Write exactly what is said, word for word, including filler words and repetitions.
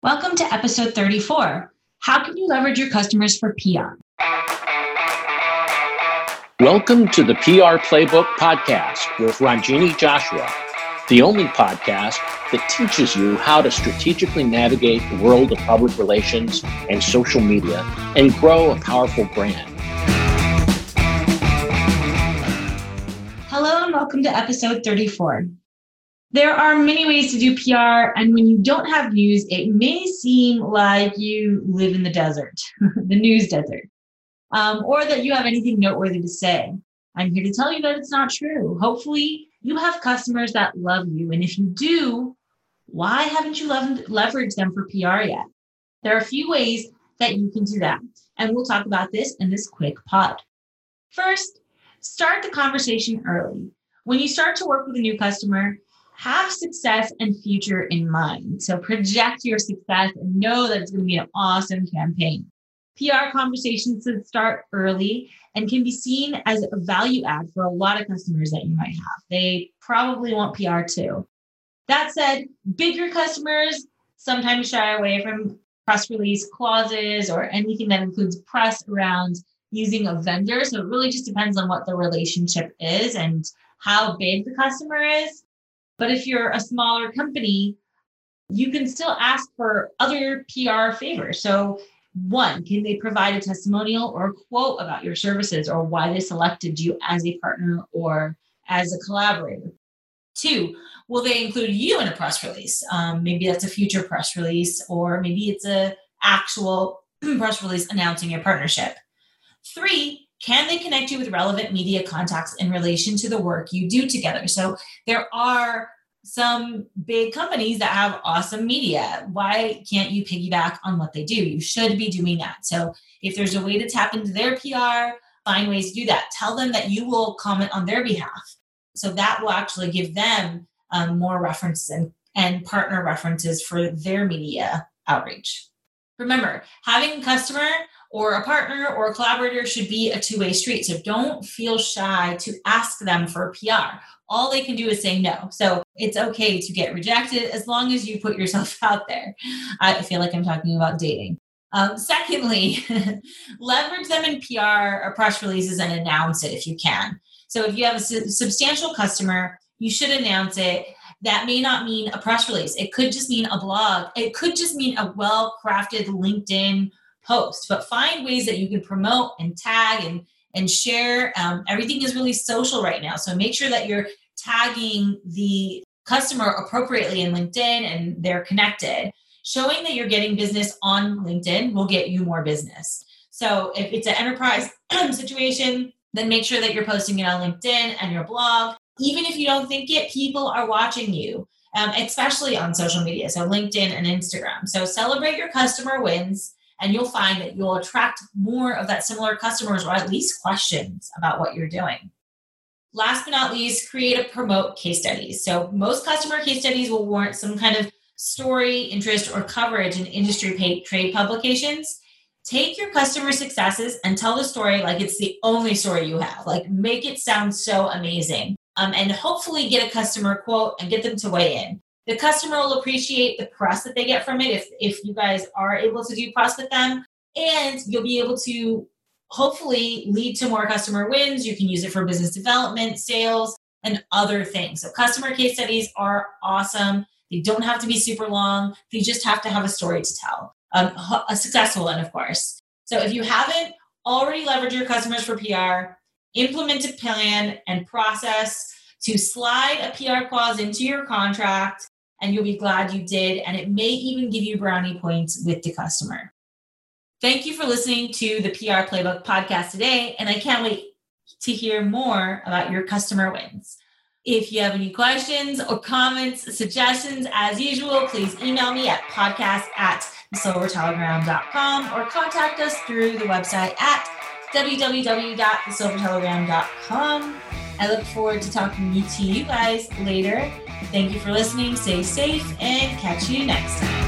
Welcome to episode thirty-four. How can you leverage your customers for P R? Welcome to the P R Playbook podcast with Ranjini Joshua, the only podcast that teaches you how to strategically navigate the world of public relations and social media and grow a powerful brand. Hello and welcome to episode thirty-four. There are many ways to do P R, and when you don't have news, it may seem like you live in the desert, the news desert, um, or that you have anything noteworthy to say. I'm here to tell you that it's not true. Hopefully, you have customers that love you, and if you do, why haven't you lev- leveraged them for P R yet? There are a few ways that you can do that, and we'll talk about this in this quick pod. First, start the conversation early. When you start to work with a new customer, have success and future in mind. So project your success and know that it's going to be an awesome campaign. P R conversations should start early and can be seen as a value add for a lot of customers that you might have. They probably want P R too. That said, bigger customers sometimes shy away from press release clauses or anything that includes press around using a vendor. So it really just depends on what the relationship is and how big the customer is. But if you're a smaller company, you can still ask for other P R favors. So one, can they provide a testimonial or a quote about your services or why they selected you as a partner or as a collaborator? Two, will they include you in a press release? Um, maybe that's a future press release, or maybe it's an actual press release announcing your partnership. Three, can they connect you with relevant media contacts in relation to the work you do together? So there are some big companies that have awesome media. Why can't you piggyback on what they do? You should be doing that. So if there's a way to tap into their P R, find ways to do that. Tell them that you will comment on their behalf. So that will actually give them um, more references and, and partner references for their media outreach. Remember, having a customer or a partner or a collaborator should be a two-way street. So don't feel shy to ask them for P R. All they can do is say no. So it's okay to get rejected as long as you put yourself out there. I feel like I'm talking about dating. Um, secondly, leverage them in P R or press releases and announce it if you can. So if you have a su- substantial customer, you should announce it. That may not mean a press release. It could just mean a blog. It could just mean a well-crafted LinkedIn post, but find ways that you can promote and tag and, and share. Um, everything is really social right now. So make sure that you're tagging the customer appropriately in LinkedIn and they're connected. Showing that you're getting business on LinkedIn will get you more business. So if it's an enterprise situation, then make sure that you're posting it on LinkedIn and your blog. Even if you don't think it, people are watching you, um, especially on social media, so LinkedIn and Instagram. So celebrate your customer wins, and you'll find that you'll attract more of that similar customers or at least questions about what you're doing. Last but not least, create a promote case studies. So most customer case studies will warrant some kind of story, interest, or coverage in industry paid trade publications. Take your customer successes and tell the story like it's the only story you have. Like make it sound so amazing. Um, and hopefully get a customer quote and get them to weigh in. The customer will appreciate the press that they get from it if, if you guys are able to do press with them. And you'll be able to hopefully lead to more customer wins. You can use it for business development, sales, and other things. So customer case studies are awesome. They don't have to be super long. They just have to have a story to tell, um, a successful one, of course. So if you haven't already leveraged your customers for P R, implement a plan and process to slide a P R clause into your contract, and you'll be glad you did. And it may even give you brownie points with the customer. Thank you for listening to the P R Playbook podcast today, and I can't wait to hear more about your customer wins. If you have any questions or comments, suggestions, as usual, please email me at podcast at the silver telegram dot com or contact us through the website at w w w dot the silver telegram dot com. I look forward to talking to you guys later. Thank you for listening. Stay safe and catch you next time.